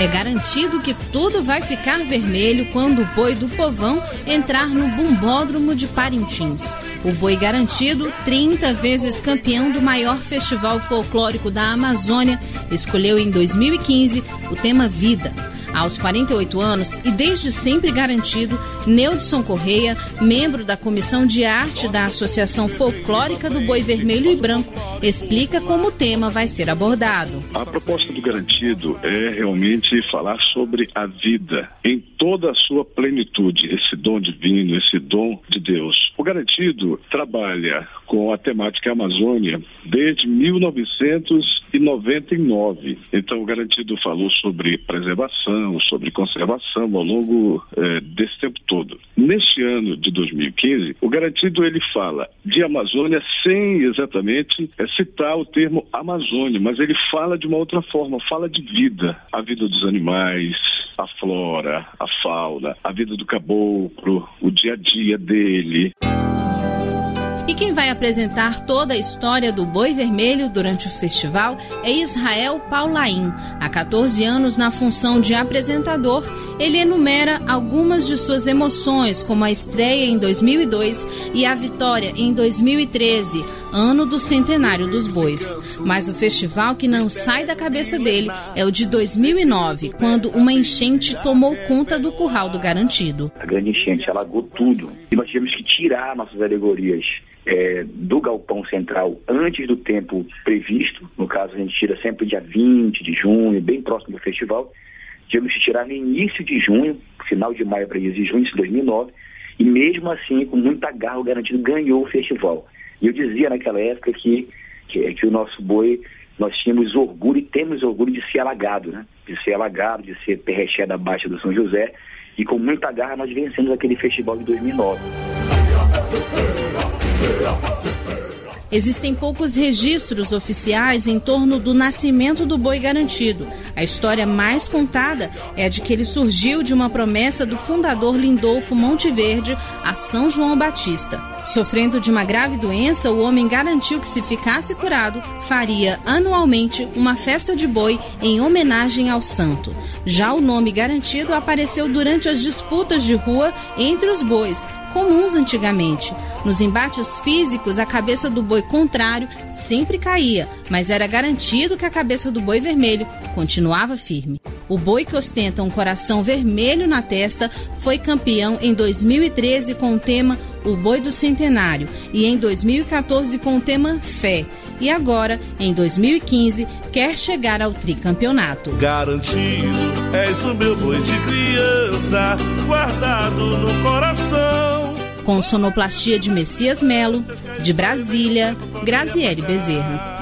É garantido que tudo vai ficar vermelho quando o boi do povão entrar no Bumbódromo de Parintins. O boi garantido, 30 vezes campeão do maior festival folclórico da Amazônia, escolheu em 2015 o tema Vida. Aos 48 anos e desde sempre garantido, Neudson Correia, membro da Comissão de Arte da Associação Folclórica do Boi Vermelho e Branco, explica como o tema vai ser abordado. A proposta do garantido é realmente falar sobre a vida em toda a sua plenitude, esse dom divino, esse dom de Deus. O garantido trabalha com a temática Amazônia desde 1999. Então o garantido falou sobre preservação, sobre conservação ao longo desse tempo todo. Neste ano de 2015, o garantido ele fala de Amazônia sem exatamente citar o termo Amazônia, mas ele fala de uma outra forma, fala de vida, a vida dos animais, a flora, a fauna, a vida do caboclo, o dia a dia dele. E quem vai apresentar toda a história do Boi Vermelho durante o festival é Israel Paulain. Há 14 anos na função de apresentador, ele enumera algumas de suas emoções, como a estreia em 2002 e a vitória em 2013, ano do centenário dos bois. Mas o festival que não sai da cabeça dele é o de 2009, quando uma enchente tomou conta do curral do garantido. A grande enchente alagou tudo e nós tivemos que tirar nossas alegorias do galpão central antes do tempo previsto. No caso, a gente tira sempre dia 20 de junho, bem próximo do festival. Tivemos que tirar no início de junho, final de maio para início de junho de 2009, e mesmo assim, com muita garra, o garantido ganhou o festival. E eu dizia naquela época que o nosso boi, nós tínhamos orgulho e temos orgulho de ser alagado, né? De ser alagado, de ser perreché da Baixa do São José, e com muita garra nós vencemos aquele festival de 2009. Existem poucos registros oficiais em torno do nascimento do boi garantido. A história mais contada é a de que ele surgiu de uma promessa do fundador Lindolfo Monteverde a São João Batista. Sofrendo de uma grave doença, o homem garantiu que, se ficasse curado, faria anualmente uma festa de boi em homenagem ao santo. Já o nome garantido apareceu durante as disputas de rua entre os bois, comuns antigamente. Nos embates físicos, a cabeça do boi contrário sempre caía, mas era garantido que a cabeça do boi vermelho continuava firme. O boi que ostenta um coração vermelho na testa foi campeão em 2013 com o tema O Boi do Centenário e em 2014 com o tema Fé. E agora, em 2015, quer chegar ao tricampeonato. Garantido, és o meu boi de criança, guardado no coração. Com sonoplastia de Messias Melo, de Brasília, Graziele Bezerra.